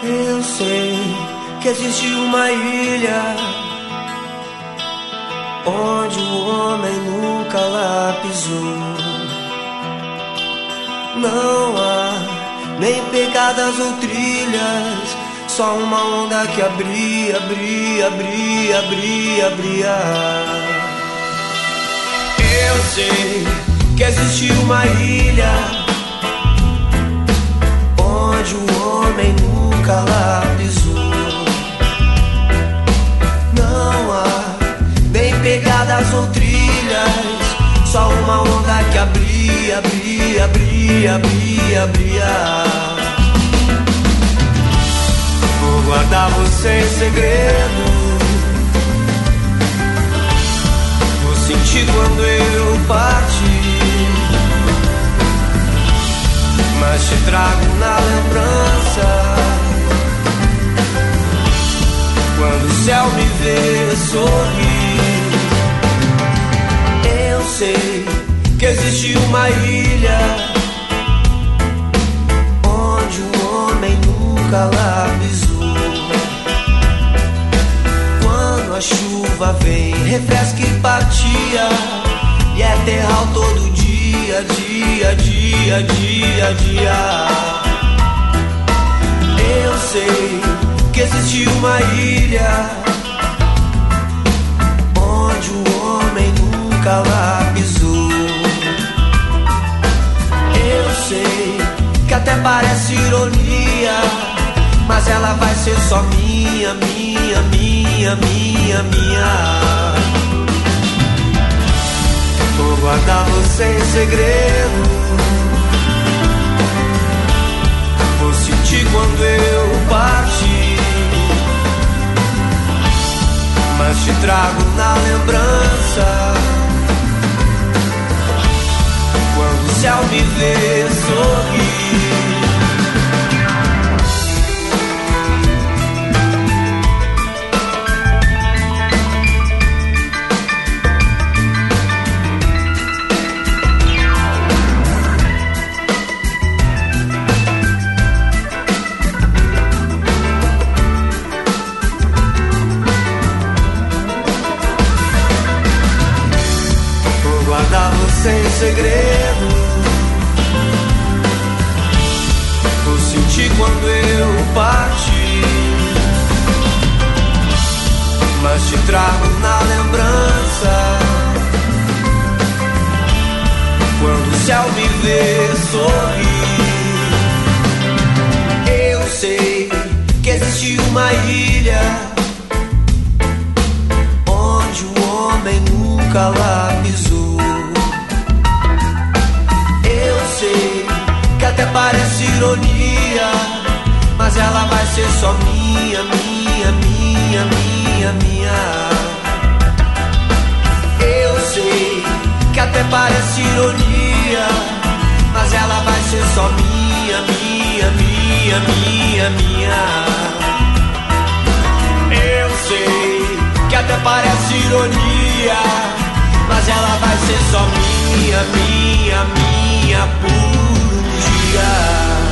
Eu sei que existe uma ilha onde o homem nunca lá pisou. Não há nem pegadas ou trilhas, só uma onda que abria, abria, abria, abria, abria. Eu sei que existe uma ilha onde o homem nunca lá pisou. Não há nem pegadas ou trilhas, só uma onda que abria, abria, abria, abria, abria. Vou guardar você em segredo, vou sentir quando eu partir, mas te trago na lembrança. Quando o céu me vê sorrir, eu sei que existe uma ilha onde o homem nunca lá pisou. Quando a chuva vem, refresca e partia, e é terral todo dia, dia, dia, dia, dia. Eu sei que existe uma ilha onde o homem nunca lá pisou. Eu sei que até parece ironia, mas ela vai ser só minha, minha, minha, minha, minha. Vou guardar você em segredo, vou sentir quando eu partir, mas te trago na lembrança. Quando o céu me vê sorrir, sem segredo, vou sentir quando eu partir, mas te trago na lembrança. Quando o céu me vê sorrir, eu sei que existe uma ilha onde o homem nunca lá pisou. Que até parece ironia, mas ela vai ser só minha, minha, minha, minha, minha. Eu sei que até parece ironia, mas ela vai ser só minha, minha, minha, minha, minha. Eu sei que até parece ironia, mas ela vai ser só minha, minha, minha, por um dia.